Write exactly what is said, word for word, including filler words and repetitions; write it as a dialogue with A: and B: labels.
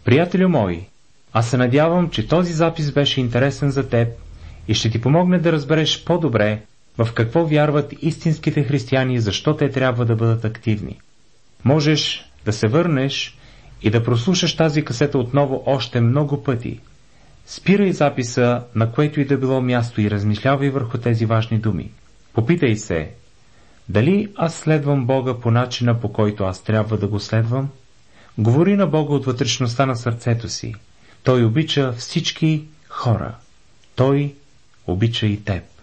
A: Приятелю мой, аз се надявам, че този запис беше интересен за теб и ще ти помогне да разбереш по-добре в какво вярват истинските християни и защо те трябва да бъдат активни. Можеш да се върнеш и да прослушаш тази касета отново още много пъти. Спирай записа, на което и да било място, и размишлявай върху тези важни думи. Попитай се, дали аз следвам Бога по начина, по който аз трябва да го следвам? Говори на Бога от вътрешността на сърцето си. Той обича всички хора. Той обича и теб.